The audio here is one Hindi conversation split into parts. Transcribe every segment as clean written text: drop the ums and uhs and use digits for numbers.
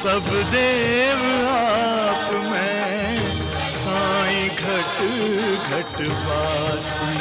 सब देव आप में साईं घट घट वासी।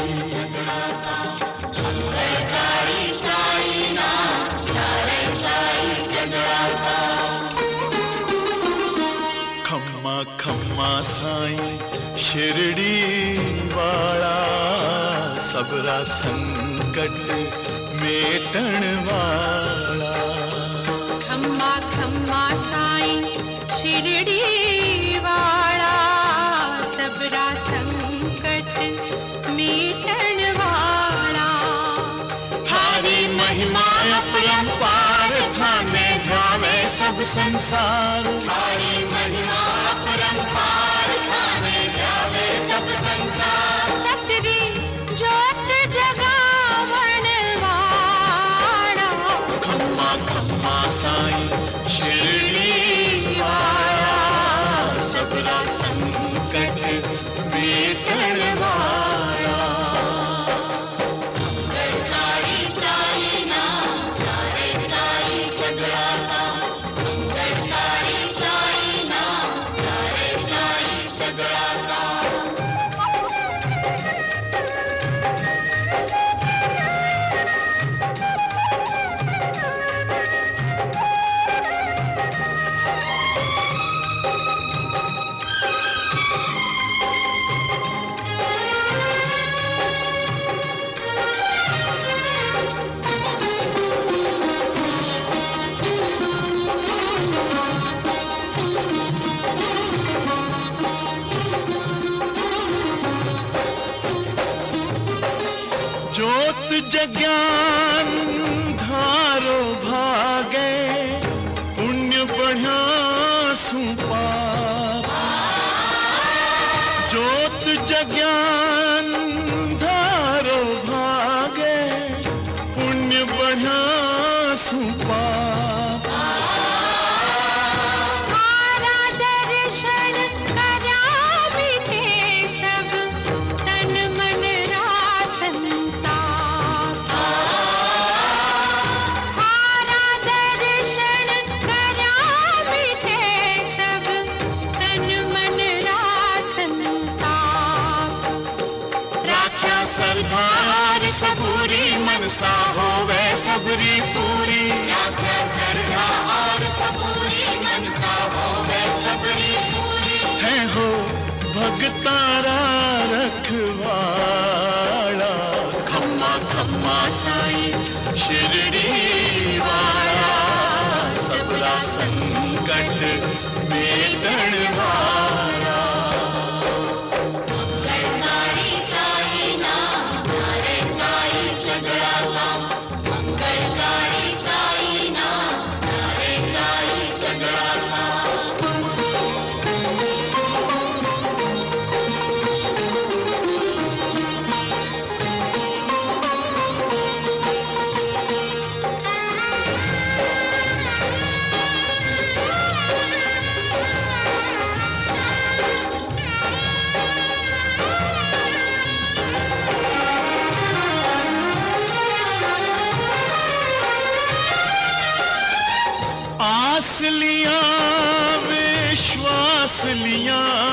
खम्मा खम्मा साईं शिरडी वाला, सबरा संकट मेटण वाला। खम्मा खम्मा साईं शिरडी वाला, सबरा संकट मेटण वाला। थारी महिमा अपरंपार, थाने ध्यावे सब संसार। थारी महिमा अपरंपार, थाने ध्यावे सब संसार। सतरी ज्योत जगावण वाला, खम्मा खम्मा साईं शिरडी वाला, सबरा संकट मेटण वाला। मंगलकारी साईं नाम, सारे साईं सगड़ा काम। मंगलकारी साईं नाम, सारे साईं सगड़ा काम। ज्योत जज्ञान धारो भागे, पुण्य बढ़िया सुपाप। ज्योत जज्ञान धारो भागे, पुण्य बढ़िया सुपाप। मारा दर्शन करा मिटे सब, तन मन रासनता। मारा दर्शन करा मिटे सब, तन मन रासनता। राख्या सरदार सबूरी, मनसा होवे सबरी पूरी। राख्या सरधा और सबूरी, मनसा होवे सबरी पूरी। थे हो भगतारा रखवाला, खम्मा खम्मा साईं शिरडी वाला, सबरा संकट मेटण वाला। मंगलकारी साईं नाम, सारे साईं सगड़ा काम। मंगलकारी साईं नाम, सारे साईं सगड़ा काम। आस लिया विश्वास लिया,